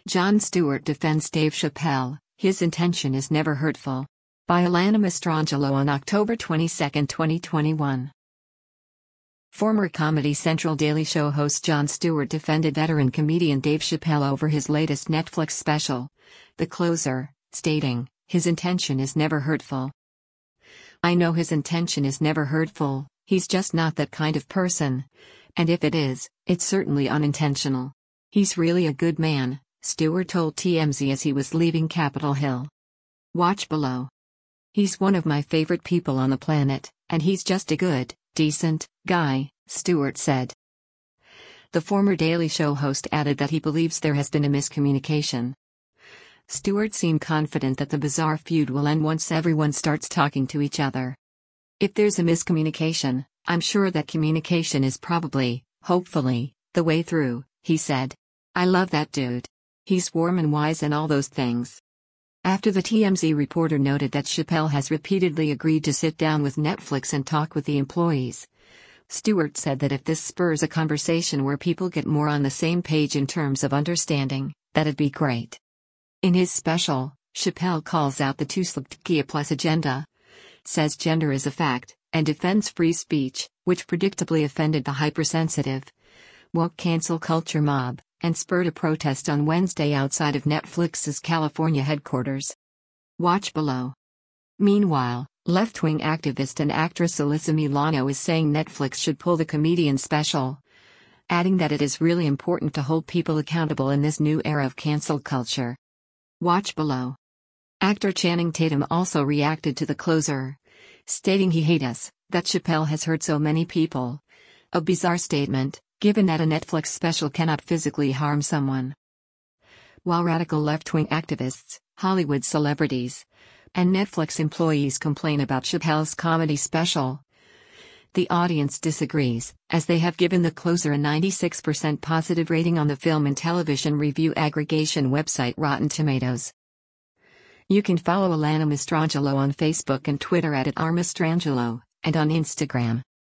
Jon Stewart defends Dave Chappelle, his intention is never hurtful. By Alana Mastrangelo on October 22, 2021. Former Comedy Central Daily Show host Jon Stewart defended veteran comedian Dave Chappelle over his latest Netflix special, The Closer, stating, "His intention is never hurtful. I know his intention is never hurtful, he's just not that kind of person. And if it is, it's certainly unintentional. He's really a good man," Stewart told TMZ as he was leaving Capitol Hill. Watch below. "He's one of my favorite people on the planet, and he's just a good, decent guy," Stewart said. The former Daily Show host added that he believes there has been a miscommunication. Stewart seemed confident that the bizarre feud will end once everyone starts talking to each other. "If there's a miscommunication, I'm sure that communication is probably, hopefully, the way through," he said. "I love that dude. He's warm and wise and all those things." After the TMZ reporter noted that Chappelle has repeatedly agreed to sit down with Netflix and talk with the employees, Stewart said that if this spurs a conversation where people get more on the same page in terms of understanding, that'd be great. In his special, Chappelle calls out the Tuslptkia Plus agenda, says gender is a fact, and defends free speech, which predictably offended the hypersensitive, woke cancel culture mob, and spurred a protest on Wednesday outside of Netflix's California headquarters. Watch below. Meanwhile, left-wing activist and actress Alyssa Milano is saying Netflix should pull the comedian's special, adding that it is really important to hold people accountable in this new era of cancel culture. Watch below. Actor Channing Tatum also reacted to The Closer, stating he hates us, that Chappelle has hurt so many people. A bizarre statement, given that a Netflix special cannot physically harm someone. While radical left-wing activists, Hollywood celebrities, and Netflix employees complain about Chappelle's comedy special, the audience disagrees, as they have given The Closer a 96% positive rating on the film and television review aggregation website Rotten Tomatoes. You can follow Alana Mastrangelo on Facebook and Twitter @RMastrangelo, and on Instagram.